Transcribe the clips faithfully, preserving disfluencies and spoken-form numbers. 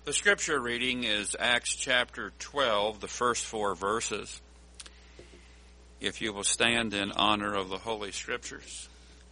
The scripture reading is Acts chapter twelve, the first four verses. If you will stand in honor of the Holy Scriptures.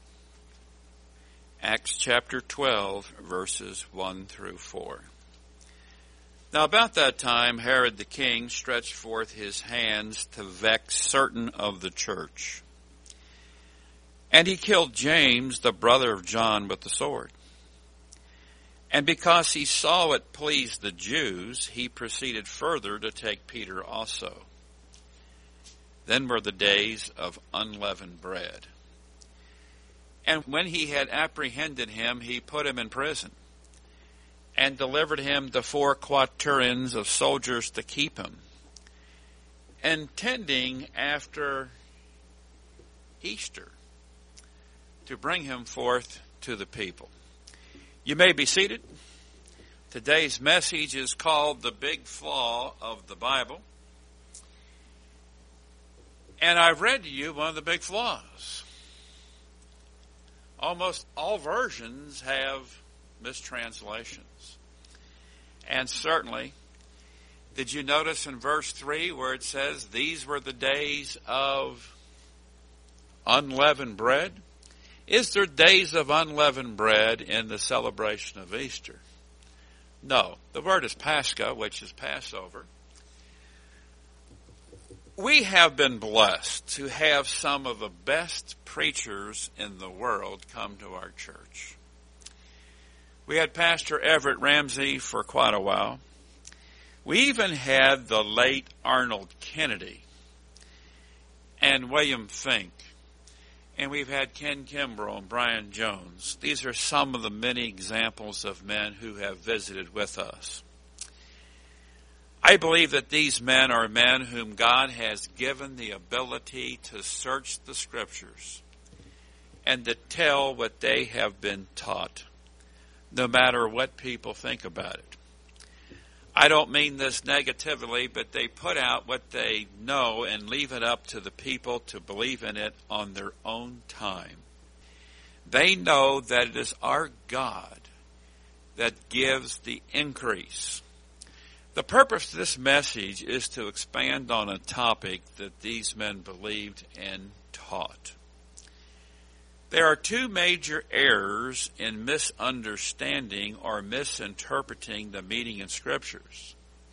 Acts chapter twelve, verses one through four. Now about that time Herod the king stretched forth his hands to vex certain of the church. And he killed James, the brother of John, with the sword. And because he saw it pleased the Jews, he proceeded further to take Peter also. Then were the days of unleavened bread. And when he had apprehended him, he put him in prison, and delivered him to four quaternions of soldiers to keep him, intending after Easter to bring him forth to the people. You may be seated. Today's message is called The Big Flaw of the Bible. And I've read to you one of the big flaws. Almost all versions have mistranslations. And certainly, did you notice in verse three where it says, these were the days of unleavened bread? Is there days of unleavened bread in the celebration of Easter? No. The word is Pascha, which is Passover. We have been blessed to have some of the best preachers in the world come to our church. We had Pastor Everett Ramsey for quite a while. We even had the late Arnold Kennedy and William Fink. And we've had Ken Kimbrough and Brian Jones. These are some of the many examples of men who have visited with us. I believe that these men are men whom God has given the ability to search the Scriptures and to tell what they have been taught, no matter what people think about it. I don't mean this negatively, but they put out what they know and leave it up to the people to believe in it on their own time. They know that it is our God that gives the increase. The purpose of this message is to expand on a topic that these men believed and taught. There are two major errors in misunderstanding or misinterpreting the meaning in Scriptures.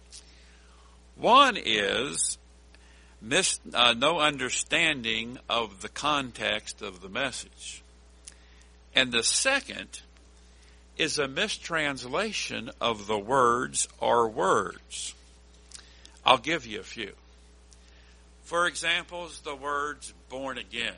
One is mis, uh, no understanding of the context of the message. And the second is a mistranslation of the words or words. I'll give you a few. For example, the words born again.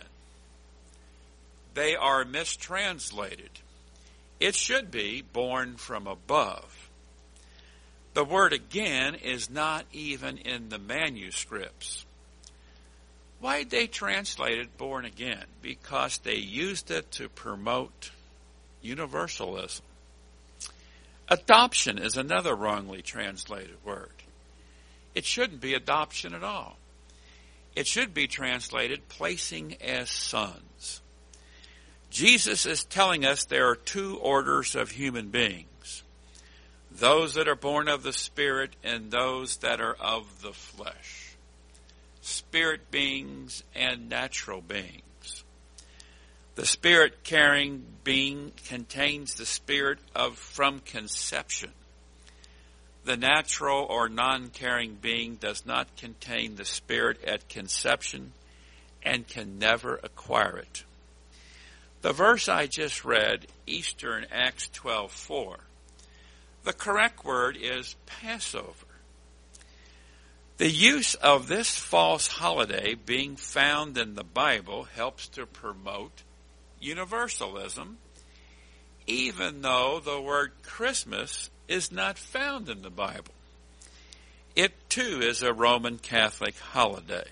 They are mistranslated. It should be born from above. The word again is not even in the manuscripts. Why did they translate it born again? Because they used it to promote universalism. Adoption is another wrongly translated word. It shouldn't be adoption at all. It should be translated placing as sons. Jesus is telling us there are two orders of human beings. Those that are born of the Spirit and those that are of the flesh. Spirit beings and natural beings. The Spirit-carrying being contains the spirit of from conception. The natural or non-carrying being does not contain the Spirit at conception and can never acquire it. The verse I just read, Easter in Acts twelve four, the correct word is Passover. The use of this false holiday being found in the Bible helps to promote universalism, even though the word Christmas is not found in the Bible. It too is a Roman Catholic holiday.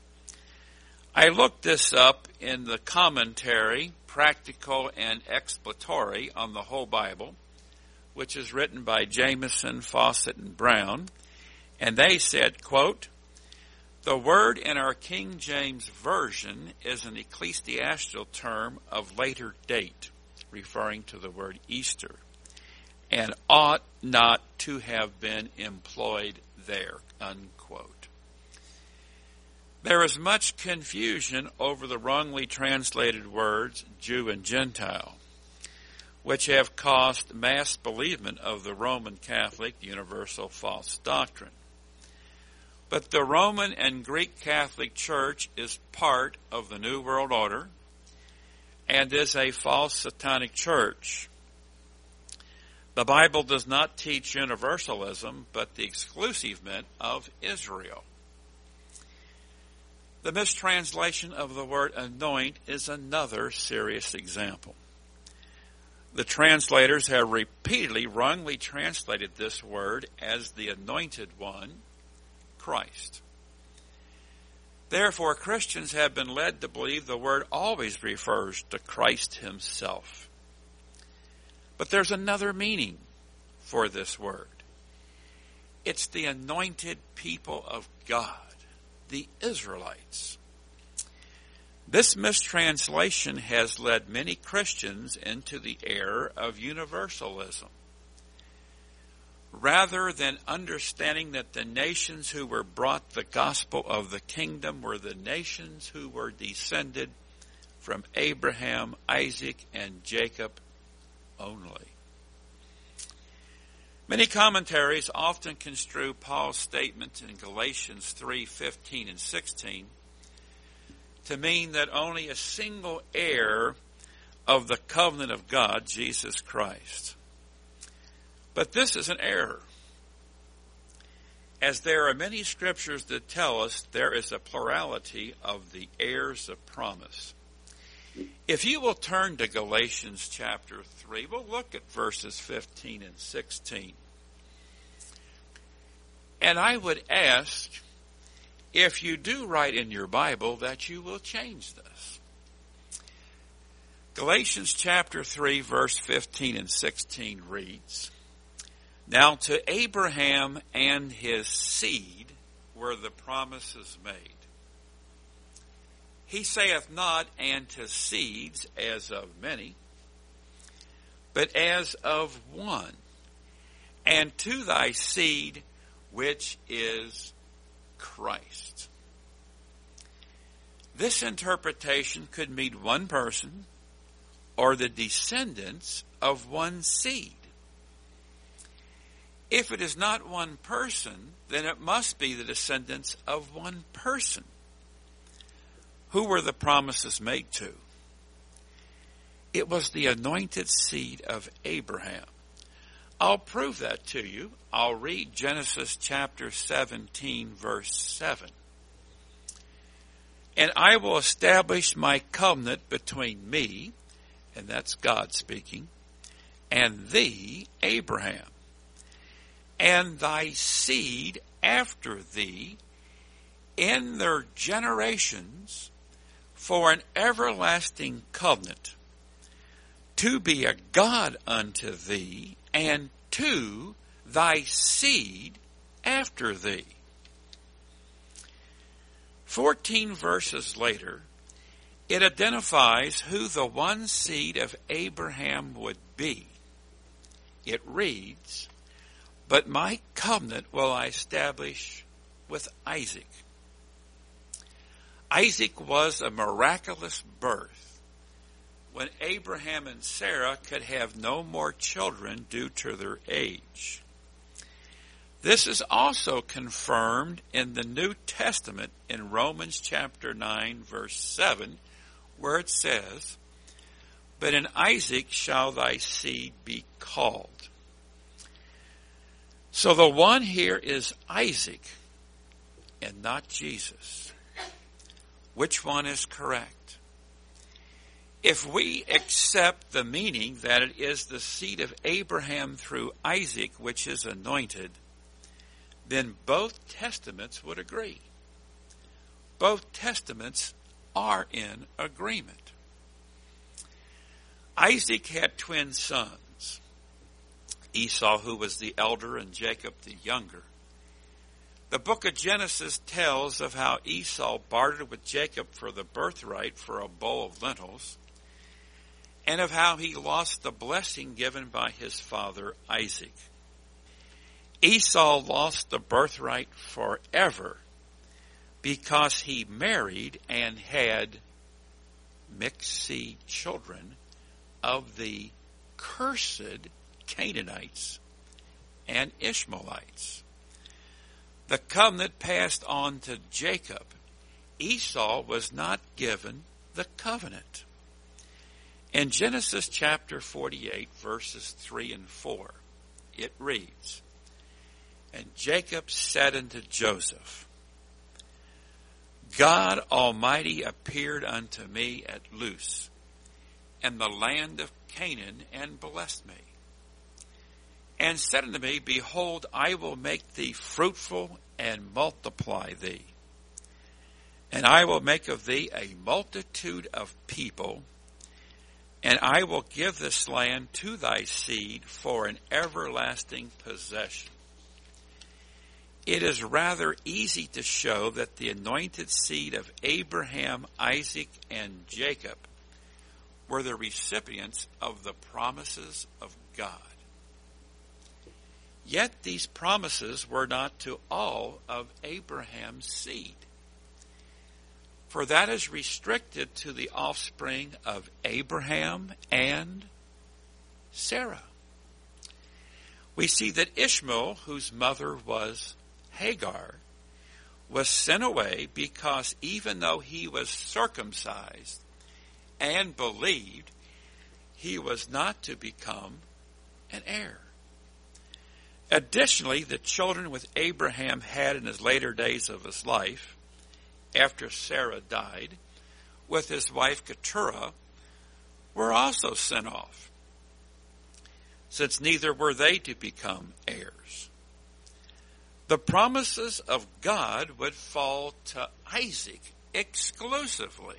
I looked this up in the commentary, Practical and Explanatory on the Whole Bible, which is written by Jameson, Fawcett, and Brown, and they said, quote, the word in our King James Version is an ecclesiastical term of later date, referring to the word Easter. and ought not to have been employed there, unquote. There is much confusion over the wrongly translated words Jew and Gentile, which have caused mass believement of the Roman Catholic universal false doctrine. But the Roman and Greek Catholic Church is part of the New World Order and is a false satanic church. The Bible does not teach universalism, but the exclusivement of Israel. The mistranslation of the word anoint is another serious example. The translators have repeatedly wrongly translated this word as the anointed one, Christ. Therefore, Christians have been led to believe the word always refers to Christ himself. But there's another meaning for this word. It's the anointed people of God, the Israelites. This mistranslation has led many Christians into the error of universalism. Rather than understanding that the nations who were brought the gospel of the kingdom were the nations who were descended from Abraham, Isaac, and Jacob only. Many commentaries often construe Paul's statement in Galatians three fifteen and sixteen to mean that only a single heir of the covenant of God, Jesus Christ. But this is an error, as there are many scriptures that tell us there is a plurality of the heirs of promise. If you will turn to Galatians chapter three, we'll look at verses fifteen and sixteen. And I would ask, if you do write in your Bible, that you will change this. Galatians chapter three, verse fifteen and sixteen reads, "Now to Abraham and his seed were the promises made. He saith not, and to seeds as of many, but as of one, and to thy seed, which is Christ." This interpretation could mean one person or the descendants of one seed. If it is not one person, then it must be the descendants of one person. Who were the promises made to? It was the anointed seed of Abraham. I'll prove that to you. I'll read Genesis chapter seventeen, verse seven. "And I will establish my covenant between me," and that's God speaking, "and thee, Abraham, and thy seed after thee in their generations for an everlasting covenant, to be a God unto thee, and to thy seed after thee." Fourteen verses later, it identifies who the one seed of Abraham would be. It reads, "But my covenant will I establish with Isaac." Isaac was a miraculous birth when Abraham and Sarah could have no more children due to their age. This is also confirmed in the New Testament in Romans chapter nine, verse seven, where it says, "But in Isaac shall thy seed be called." So the one here is Isaac and not Jesus. Which one is correct? If we accept the meaning that it is the seed of Abraham through Isaac which is anointed, then both testaments would agree. Both testaments are in agreement. Isaac had twin sons, Esau, who was the elder, and Jacob the younger. The book of Genesis tells of how Esau bartered with Jacob for the birthright for a bowl of lentils, and of how he lost the blessing given by his father Isaac. Esau lost the birthright forever because he married and had mixed seed children of the cursed Canaanites and Ishmaelites. The covenant passed on to Jacob. Esau was not given the covenant. In Genesis chapter forty-eight, verses three and four, it reads, "And Jacob said unto Joseph, God Almighty appeared unto me at Luz, in the land of Canaan, and blessed me, and said unto me, Behold, I will make thee fruitful and multiply thee, and I will make of thee a multitude of people, and I will give this land to thy seed for an everlasting possession." It is rather easy to show that the anointed seed of Abraham, Isaac, and Jacob were the recipients of the promises of God. Yet these promises were not to all of Abraham's seed, for that is restricted to the offspring of Abraham and Sarah. We see that Ishmael, whose mother was Hagar, was sent away because even though he was circumcised and believed, he was not to become an heir. Additionally, the children which Abraham had in his later days of his life, after Sarah died, with his wife Keturah, were also sent off, since neither were they to become heirs. The promises of God would fall to Isaac exclusively.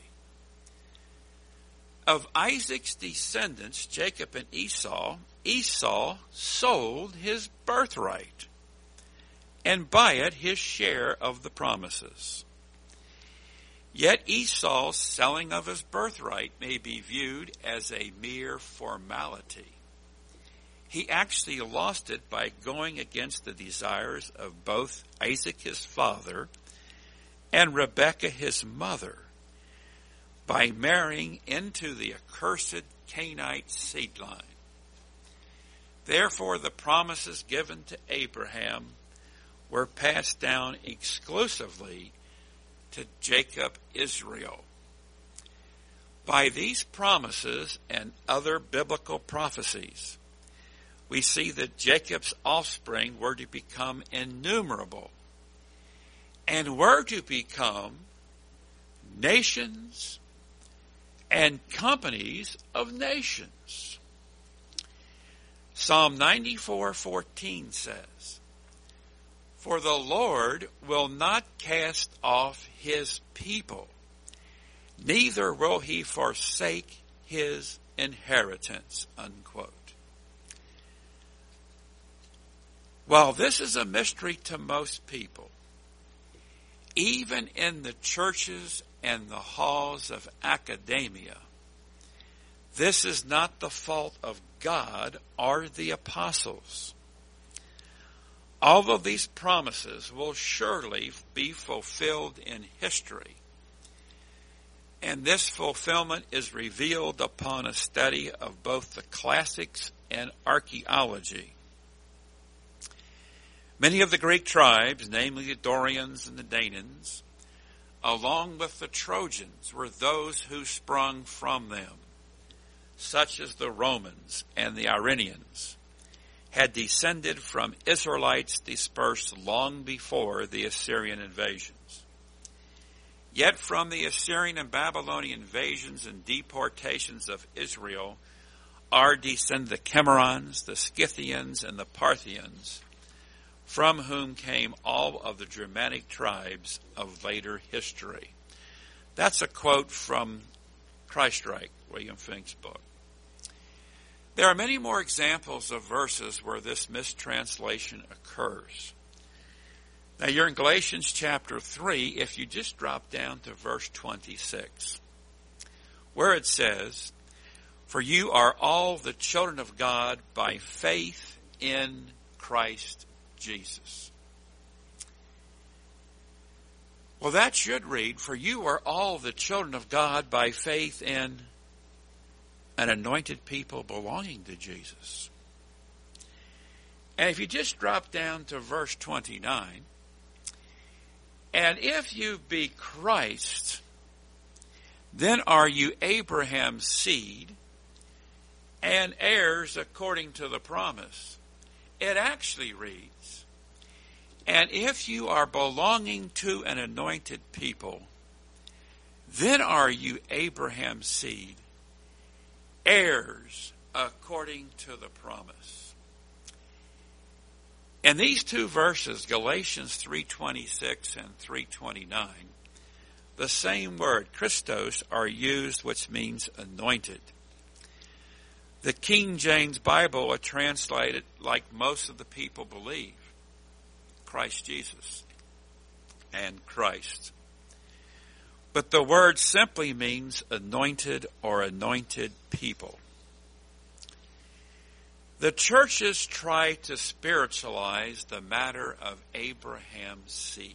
Of Isaac's descendants, Jacob and Esau, Esau sold his birthright, and by it his share of the promises. Yet Esau's selling of his birthright may be viewed as a mere formality. He actually lost it by going against the desires of both Isaac his father and Rebekah his mother by marrying into the accursed Canaanite seed line. Therefore, the promises given to Abraham were passed down exclusively to Jacob Israel. By these promises and other biblical prophecies, we see that Jacob's offspring were to become innumerable and were to become nations and companies of nations. Psalm ninety-four fourteen says, "For the Lord will not cast off his people, neither will he forsake his inheritance." Unquote. While this is a mystery to most people, even in the churches and the halls of academia, this is not the fault of God or the apostles. All of these promises will surely be fulfilled in history, and this fulfillment is revealed upon a study of both the classics and archaeology. Many of the Greek tribes, namely the Dorians and the Danans, along with the Trojans, were those who sprung from them, such as the Romans and the Iranians, had descended from Israelites dispersed long before the Assyrian invasions. Yet from the Assyrian and Babylonian invasions and deportations of Israel are descended the Cimmerians, the Scythians, and the Parthians, from whom came all of the Germanic tribes of later history. That's a quote from Christreich, William Fink's book. There are many more examples of verses where this mistranslation occurs. Now you're in Galatians chapter three, if you just drop down to verse twenty-six, where it says, For you are all the children of God by faith in Christ Jesus. Well, that should read, for you are all the children of God by faith in an anointed people belonging to Jesus. And if you just drop down to verse twenty-nine, and if you be Christ, then are you Abraham's seed and heirs according to the promise. It actually reads, and if you are belonging to an anointed people, then are you Abraham's seed, heirs according to the promise. In these two verses, Galatians three twenty-six and three twenty-nine, the same word, Christos, are used, which means anointed. The King James Bible would translate it like most of the people believe, Christ Jesus and Christ. But the word simply means anointed or anointed people. The churches try to spiritualize the matter of Abraham's seed.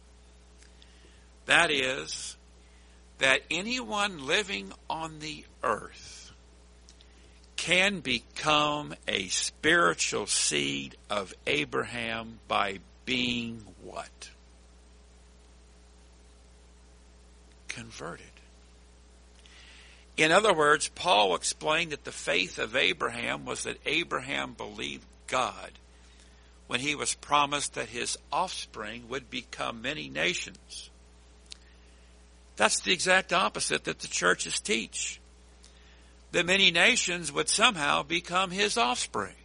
That is, that anyone living on the earth can become a spiritual seed of Abraham by being what? Converted. In other words, Paul explained that the faith of Abraham was that Abraham believed God when he was promised that his offspring would become many nations. That's the exact opposite that the churches teach. That many nations would somehow become his offspring.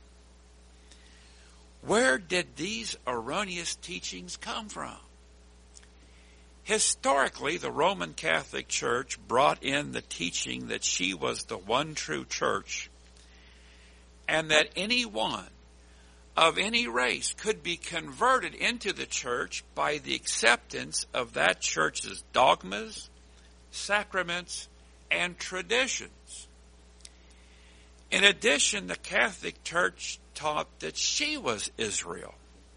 Where did these erroneous teachings come from? Historically, the Roman Catholic Church brought in the teaching that she was the one true church and that anyone of any race could be converted into the church by the acceptance of that church's dogmas, sacraments, and traditions. In addition, the Catholic Church taught that she was Israel.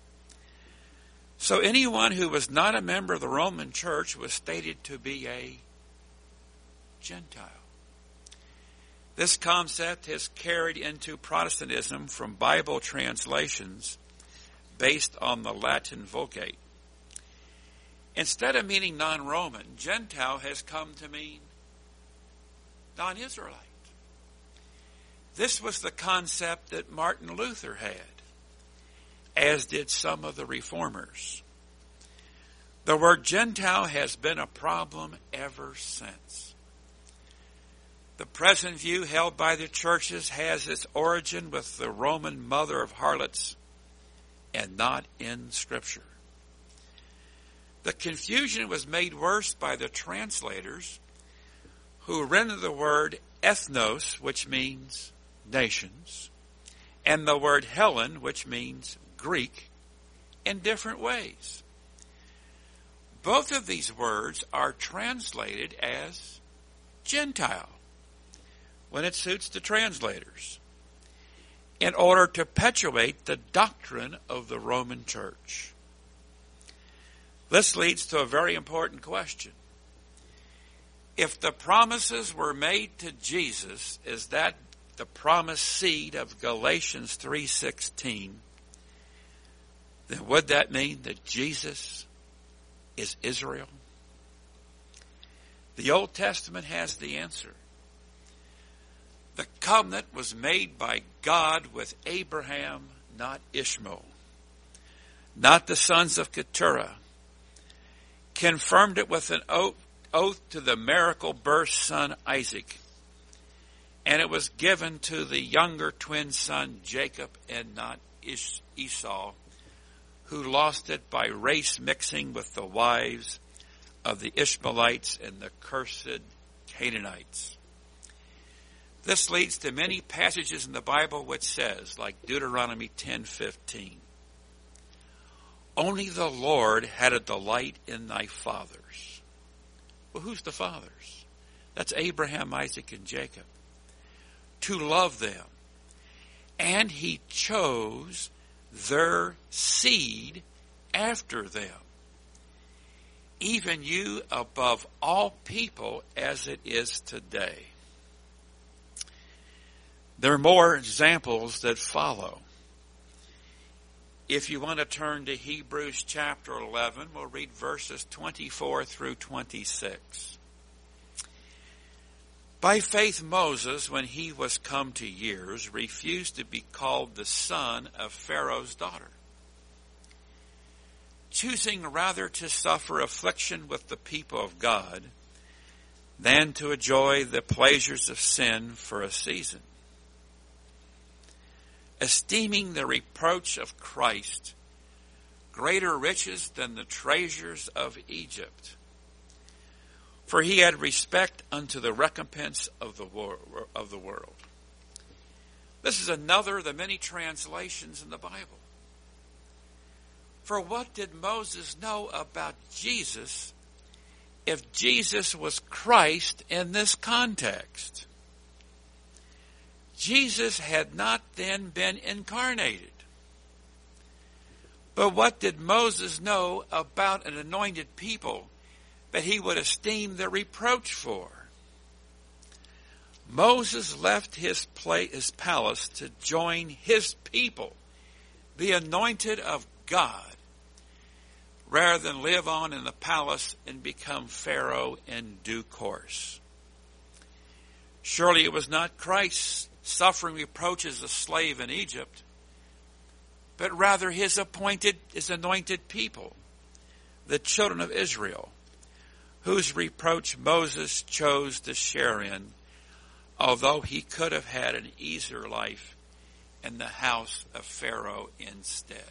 So anyone who was not a member of the Roman Church was stated to be a Gentile. This concept has carried into Protestantism from Bible translations based on the Latin Vulgate. Instead of meaning non-Roman, Gentile has come to mean non-Israelite. This was the concept that Martin Luther had, as did some of the reformers. The word Gentile has been a problem ever since. The present view held by the churches has its origin with the Roman mother of harlots and not in Scripture. The confusion was made worse by the translators who rendered the word ethnos, which means nations, and the word Hellen, which means Greek, in different ways. Both of these words are translated as Gentile when it suits the translators in order to perpetuate the doctrine of the Roman Church. This leads to a very important question. If the promises were made to Jesus, is that the promised seed of Galatians three sixteen, then would that mean that Jesus is Israel? The Old Testament has the answer. The covenant was made by God with Abraham, not Ishmael, not the sons of Keturah. Confirmed it with an oath, oath to the miracle birth son Isaac. And it was given to the younger twin son Jacob and not Esau, who lost it by race mixing with the wives of the Ishmaelites and the cursed Canaanites. This leads to many passages in the Bible which says, like Deuteronomy ten fifteen, only the Lord had a delight in thy fathers. Well, who's the fathers? That's Abraham, Isaac, and Jacob. to love them. And he chose their seed after them, even you above all people as it is today. There are more examples that follow. If you want to turn to Hebrews chapter eleven, we'll read verses twenty-four through twenty-six. By faith Moses, when he was come to years, refused to be called the son of Pharaoh's daughter, choosing rather to suffer affliction with the people of God than to enjoy the pleasures of sin for a season, esteeming the reproach of Christ greater riches than the treasures of Egypt. For he had respect unto the recompense of the wor- of the world. This is another of the many translations in the Bible. For what did Moses know about Jesus if Jesus was Christ in this context? Jesus had not then been incarnated. But what did Moses know about an anointed people that he would esteem the reproach for? Moses left his, play, his palace to join his people, the anointed of God, rather than live on in the palace and become Pharaoh in due course. Surely it was not Christ suffering reproach as a slave in Egypt, but rather his appointed, his anointed people, the children of Israel, whose reproach Moses chose to share in, although he could have had an easier life in the house of Pharaoh instead.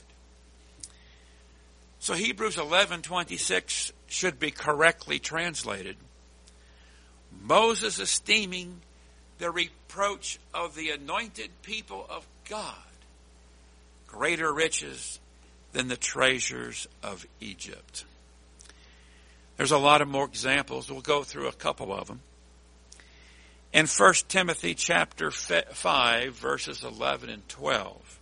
So Hebrews eleven twenty-six should be correctly translated: Moses esteeming the reproach of the anointed people of God greater riches than the treasures of Egypt. There's a lot of more examples. We'll go through a couple of them. In First Timothy chapter five, verses eleven and twelve,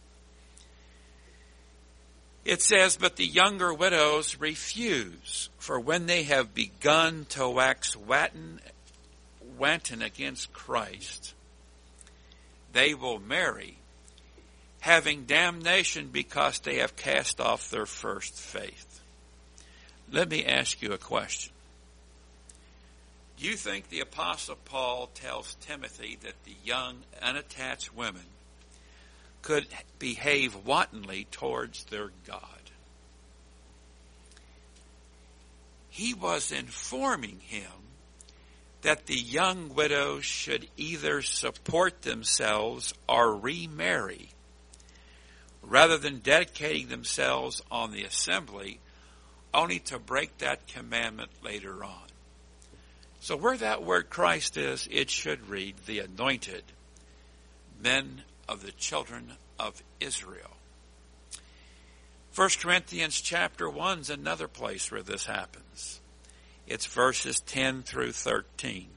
it says, But the younger widows refuse, for when they have begun to wax wanton, wanton against Christ, they will marry, having damnation because they have cast off their first faith. Let me ask you a question. Do you think the Apostle Paul tells Timothy that the young, unattached women could behave wantonly towards their God? He was informing him that the young widows should either support themselves or remarry, rather than dedicating themselves on the assembly only to break that commandment later on. So where that word Christ is, it should read the anointed men of the children of Israel. First Corinthians chapter one is another place where this happens. It's verses ten through thirteen.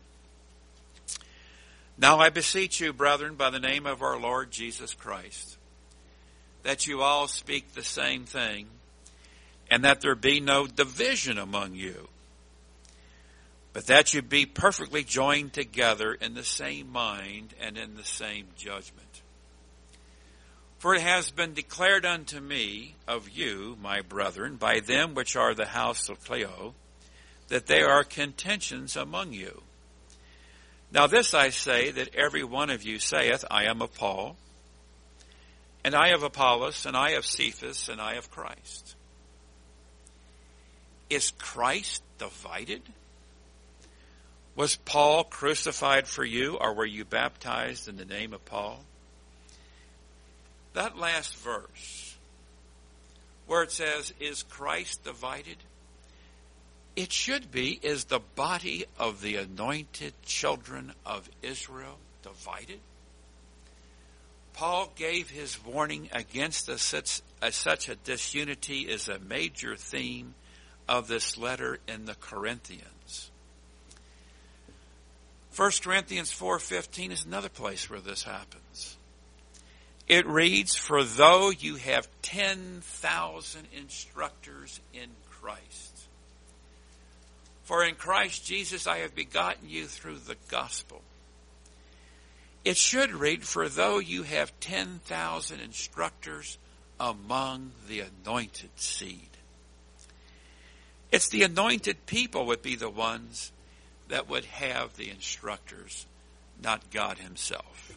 Now I beseech you, brethren, by the name of our Lord Jesus Christ, that you all speak the same thing, and that there be no division among you, but that you be perfectly joined together in the same mind and in the same judgment. For it has been declared unto me of you, my brethren, by them which are the house of Cleo, that there are contentions among you. Now this I say, that every one of you saith, I am of Paul, and I of Apollos, and I of Cephas, and I of Christ. Is Christ divided? Was Paul crucified for you, or were you baptized in the name of Paul? That last verse, where it says, is Christ divided? It should be, is the body of the anointed children of Israel divided? Paul gave his warning against a such, a, such a disunity as a major theme of this letter in the Corinthians. First Corinthians four fifteen is another place where this happens. It reads, "For though you have ten thousand instructors in Christ, for in Christ Jesus I have begotten you through the gospel." It should read, "For though you have ten thousand instructors among the anointed seed." It's the anointed people would be the ones that would have the instructors, not God himself.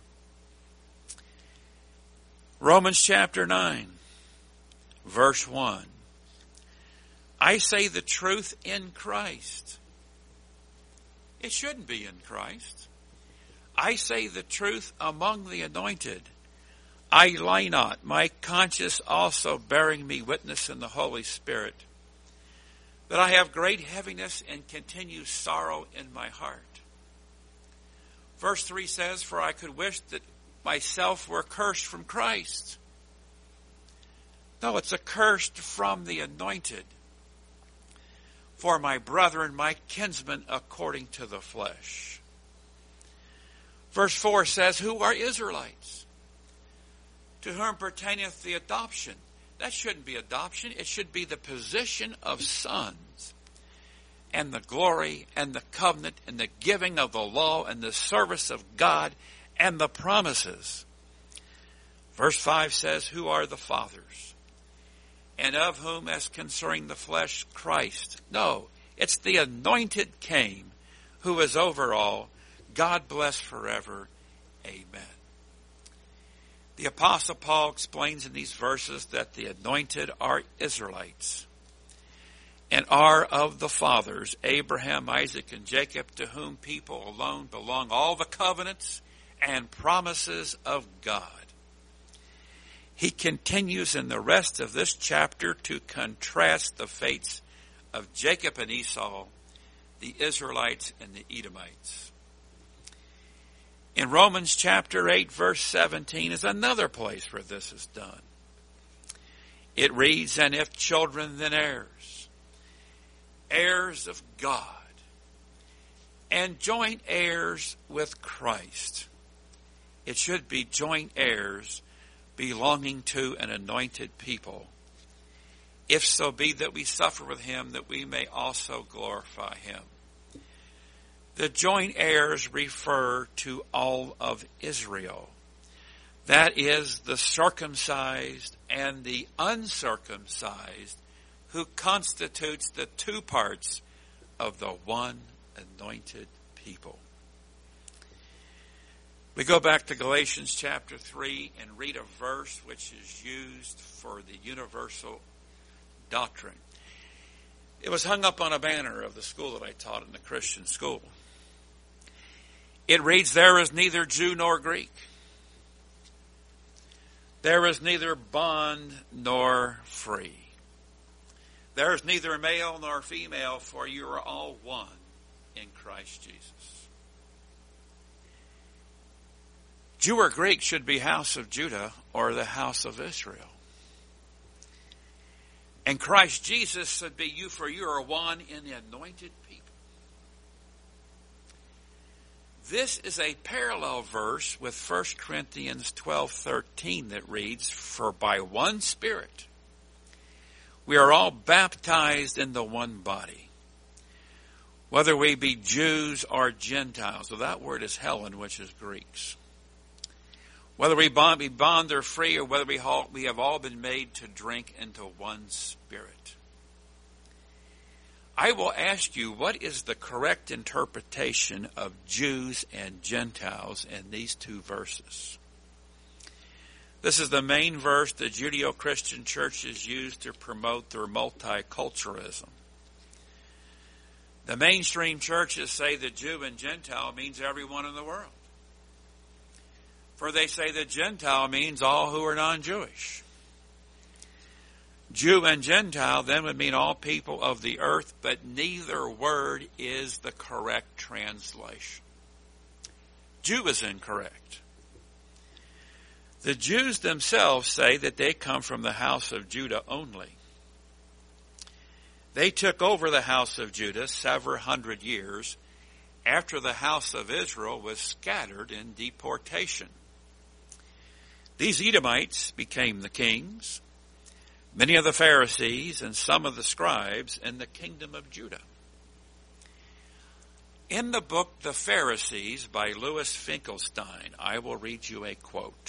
Romans chapter nine, verse one. "I say the truth in Christ." It shouldn't be in Christ. "I say the truth among the anointed. I lie not, my conscience also bearing me witness in the Holy Spirit, that I have great heaviness and continued sorrow in my heart." Verse three says, "For I could wish that myself were cursed from Christ." No, it's accursed from the anointed. "For my brethren, my kinsmen, according to the flesh." Verse four says, "Who are Israelites? To whom pertaineth the adoption?" That shouldn't be adoption. It should be the position of sons, and the glory and the covenant and the giving of the law and the service of God and the promises. Verse five says, "Who are the fathers? And of whom, as concerning the flesh, Christ." No, it's the anointed came, who is over all. God bless forever. Amen. The Apostle Paul explains in these verses that the anointed are Israelites and are of the fathers, Abraham, Isaac, and Jacob, to whom people alone belong all the covenants and promises of God. He continues in the rest of this chapter to contrast the fates of Jacob and Esau, the Israelites and the Edomites. In Romans chapter eight, verse seventeen is another place where this is done. It reads, "And if children, then heirs, heirs of God, and joint heirs with Christ." It should be joint heirs belonging to an anointed people, if so be that we suffer with him, that we may also glorify him. The joint heirs refer to all of Israel. That is, the circumcised and the uncircumcised, who constitutes the two parts of the one anointed people. We go back to Galatians chapter three and read a verse which is used for the universal doctrine. It was hung up on a banner of the school that I taught in the Christian school. It reads, "There is neither Jew nor Greek. There is neither bond nor free. There is neither male nor female, for you are all one in Christ Jesus." Jew or Greek should be house of Judah or the house of Israel. And Christ Jesus should be you, for you are one in the anointed people. This is a parallel verse with First Corinthians twelve thirteen that reads, "For by one Spirit we are all baptized in the one body, whether we be Jews or Gentiles." So that word is Hellen, which is Greeks. "Whether we bond, be bond or free, or whether we, all, we have all been made to drink into one Spirit." I will ask you, what is the correct interpretation of Jews and Gentiles in these two verses? This is the main verse the Judeo-Christian churches use to promote their multiculturalism. The mainstream churches say that Jew and Gentile means everyone in the world. For they say that Gentile means all who are non-Jewish. Jew and Gentile then would mean all people of the earth, but neither word is the correct translation. Jew is incorrect. The Jews themselves say that they come from the house of Judah only. They took over the house of Judah several hundred years after the house of Israel was scattered in deportation. These Edomites became the kings, many of the Pharisees and some of the scribes in the kingdom of Judah. In the book The Pharisees by Louis Finkelstein, I will read you a quote.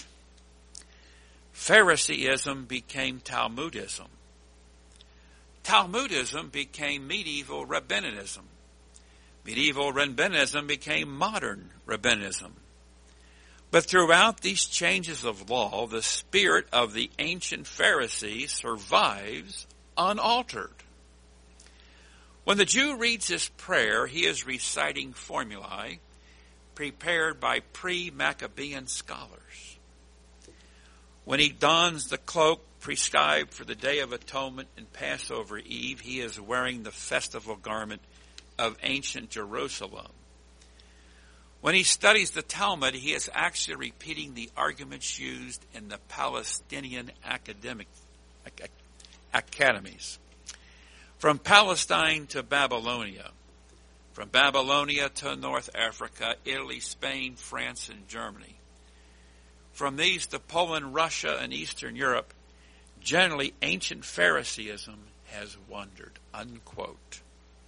Phariseeism became Talmudism. Talmudism became medieval rabbinism. Medieval rabbinism became modern rabbinism. But throughout these changes of law, the spirit of the ancient Pharisees survives unaltered. When the Jew reads this prayer, he is reciting formulae prepared by pre-Maccabean scholars. When he dons the cloak prescribed for the Day of Atonement and Passover Eve, he is wearing the festival garment of ancient Jerusalem. When he studies the Talmud, he is actually repeating the arguments used in the Palestinian academic academies. From Palestine to Babylonia, from Babylonia to North Africa, Italy, Spain, France, and Germany. From these to Poland, Russia, and Eastern Europe, generally ancient Phariseeism has wandered. Unquote.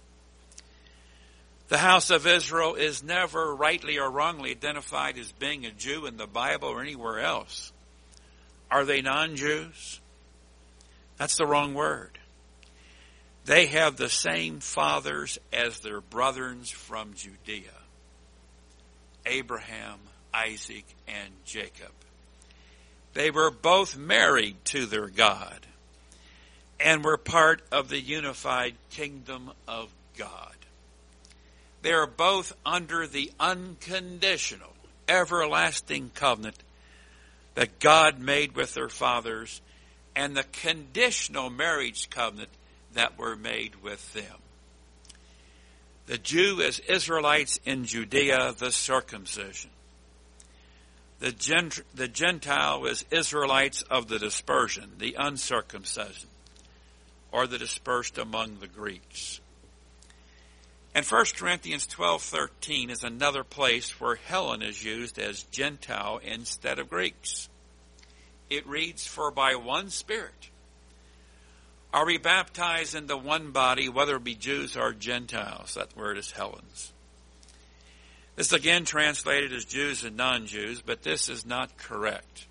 The house of Israel is never rightly or wrongly identified as being a Jew in the Bible or anywhere else. Are they non-Jews? That's the wrong word. They have the same fathers as their brethren from Judea, Abraham, Isaac, and Jacob. They were both married to their God and were part of the unified kingdom of God. They are both under the unconditional, everlasting covenant that God made with their fathers and the conditional marriage covenant that were made with them. The Jew is Israelites in Judea, the circumcision. The, Gent- the Gentile is Israelites of the dispersion, the uncircumcision, or the dispersed among the Greeks. And First Corinthians twelve thirteen is another place where Helen is used as Gentile instead of Greeks. It reads, "For by one Spirit are we baptized into one body, whether it be Jews or Gentiles." That word is Helens. This is again translated as Jews and non-Jews, but this is not correct.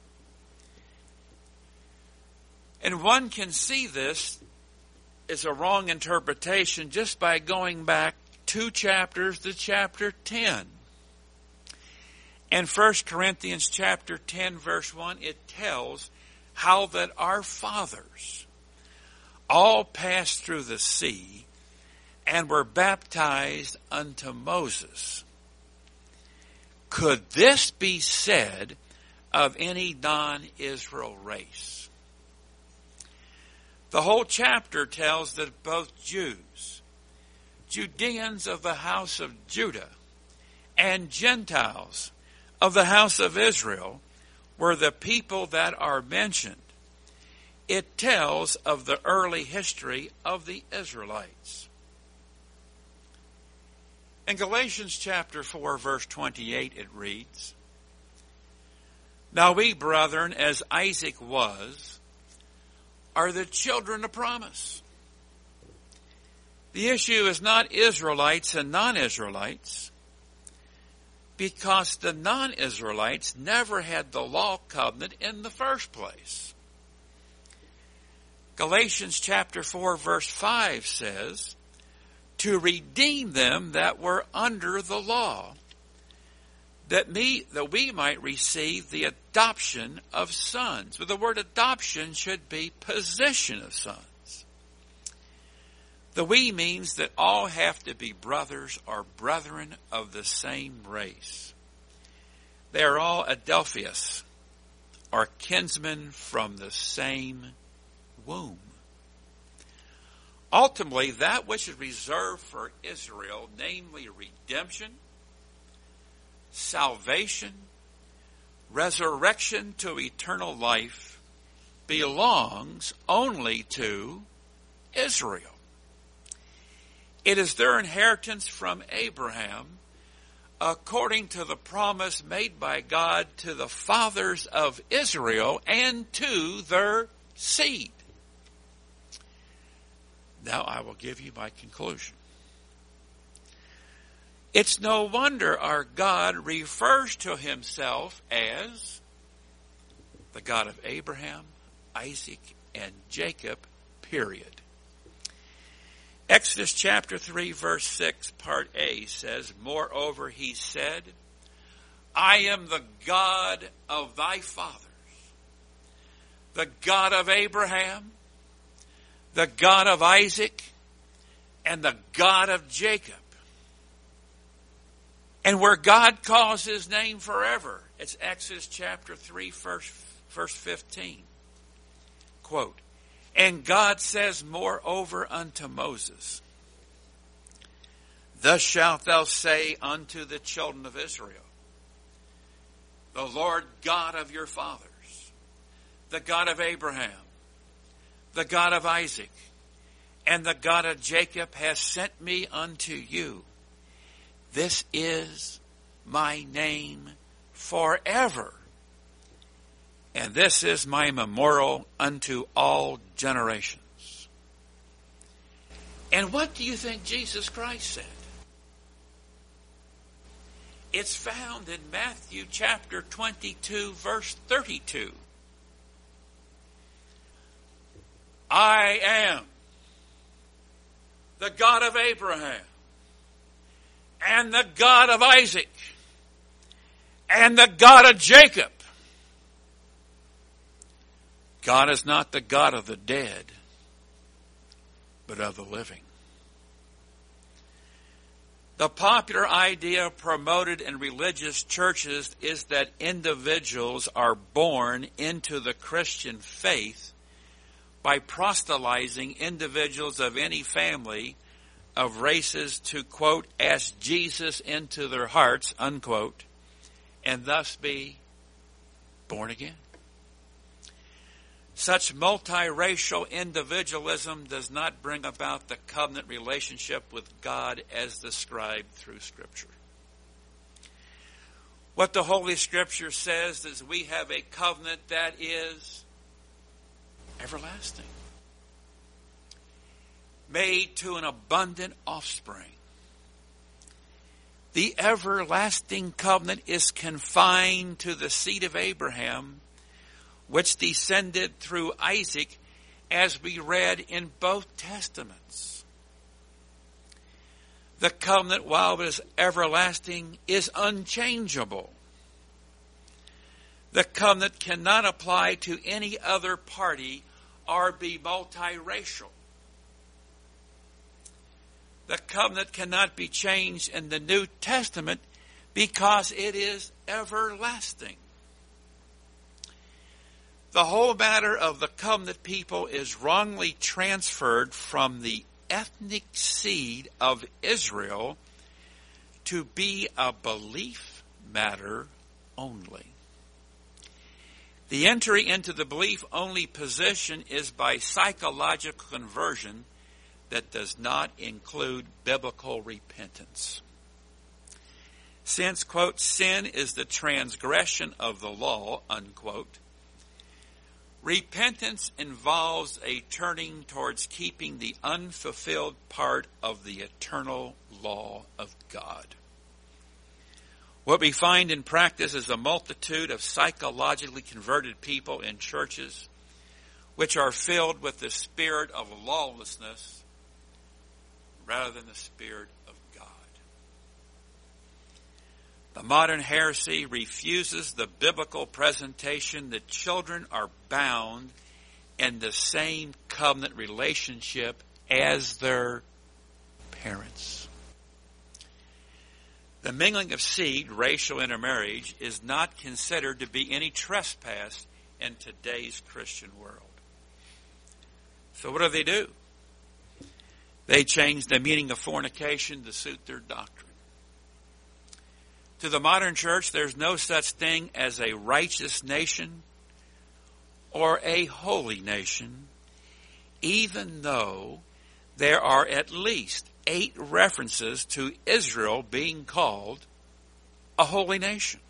And one can see this as a wrong interpretation just by going back two chapters to chapter ten. In First Corinthians chapter ten, verse one, it tells how that our fathers all passed through the sea and were baptized unto Moses. Could this be said of any non-Israel race? The whole chapter tells that both Jews, Judeans of the house of Judah, and Gentiles of the house of Israel were the people that are mentioned. It tells of the early history of the Israelites. In Galatians chapter four, verse twenty-eight, it reads, "Now we, brethren, as Isaac was, are the children of promise." The issue is not Israelites and non-Israelites, because the non-Israelites never had the law covenant in the first place. Galatians chapter four, verse five says, "To redeem them that were under the law, that, me, that we might receive the adoption of sons." But the word adoption should be position of sons. The we means that all have to be brothers or brethren of the same race. They are all Adelphius, or kinsmen from the same womb. Ultimately, that which is reserved for Israel, namely redemption, salvation, resurrection to eternal life, belongs only to Israel. It is their inheritance from Abraham according to the promise made by God to the fathers of Israel and to their seed. Now I will give you my conclusion. It's no wonder our God refers to himself as the God of Abraham, Isaac, and Jacob, period. Exodus chapter three, verse six, part A says, "Moreover he said, I am the God of thy fathers, the God of Abraham, the God of Isaac, and the God of Jacob." And where God calls his name forever, it's Exodus chapter three, verse, verse fifteen. Quote, "And God says moreover unto Moses, Thus shalt thou say unto the children of Israel, The Lord God of your fathers, the God of Abraham, the God of Isaac, and the God of Jacob has sent me unto you. This is my name forever. And this is my memorial unto all generations." And what do you think Jesus Christ said? It's found in Matthew chapter twenty-two, verse thirty-two. "I am the God of Abraham, and the God of Isaac, and the God of Jacob." God is not the God of the dead, but of the living. The popular idea promoted in religious churches is that individuals are born into the Christian faith by proselytizing individuals of any family of races to, quote, ask Jesus into their hearts, unquote, and thus be born again. Such multiracial individualism does not bring about the covenant relationship with God as described through Scripture. What the Holy Scripture says is we have a covenant that is everlasting, made to an abundant offspring. The everlasting covenant is confined to the seed of Abraham, which descended through Isaac, as we read in both Testaments. The covenant, while it is everlasting, is unchangeable. The covenant cannot apply to any other party or be multiracial. The covenant cannot be changed in the New Testament because it is everlasting. The whole matter of the covenant people is wrongly transferred from the ethnic seed of Israel to be a belief matter only. The entry into the belief-only position is by psychological conversion that does not include biblical repentance. Since, quote, sin is the transgression of the law, unquote, repentance involves a turning towards keeping the unfulfilled part of the eternal law of God. What we find in practice is a multitude of psychologically converted people in churches which are filled with the spirit of lawlessness rather than the spirit of God. The modern heresy refuses the biblical presentation that children are bound in the same covenant relationship as their parents. The mingling of seed, racial intermarriage, is not considered to be any trespass in today's Christian world. So what do they do? They change the meaning of fornication to suit their doctrine. To the modern church, there's no such thing as a righteous nation or a holy nation, even though there are at least eight references to Israel being called a holy nation.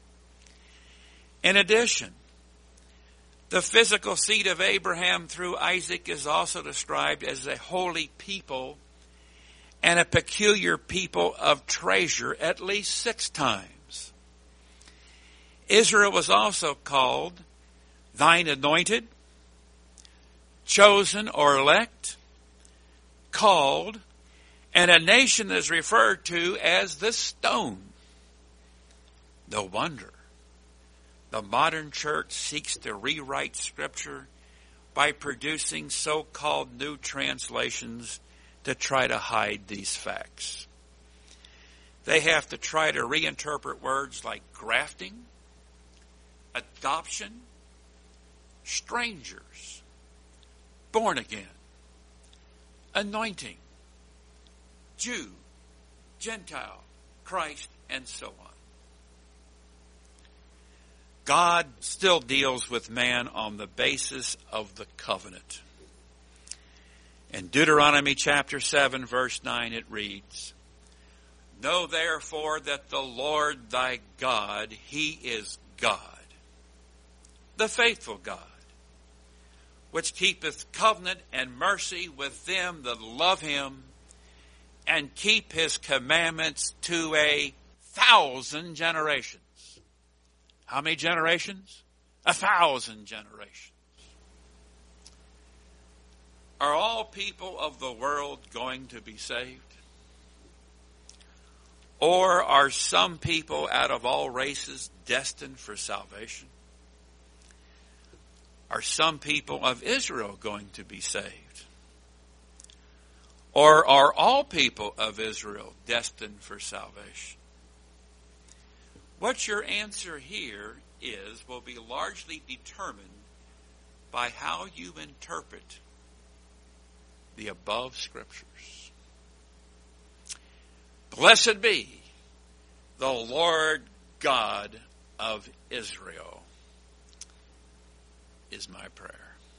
In addition, the physical seed of Abraham through Isaac is also described as a holy people and a peculiar people of treasure at least six times. Israel was also called thine anointed, chosen or elect, called, and a nation is referred to as the stone. No wonder the modern church seeks to rewrite Scripture by producing so-called new translations to try to hide these facts. They have to try to reinterpret words like grafting, adoption, strangers, born again, anointing, Jew, Gentile, Christ, and so on. God still deals with man on the basis of the covenant. In Deuteronomy chapter seven, verse nine, it reads, Know therefore that the Lord thy God, he is God, the faithful God, which keepeth covenant and mercy with them that love him, and keep his commandments to a thousand generations. How many generations? A thousand generations. Are all people of the world going to be saved? Or are some people out of all races destined for salvation? Are some people of Israel going to be saved? Or are all people of Israel destined for salvation? What your answer here is will be largely determined by how you interpret the above scriptures. Blessed be the Lord God of Israel, is my prayer.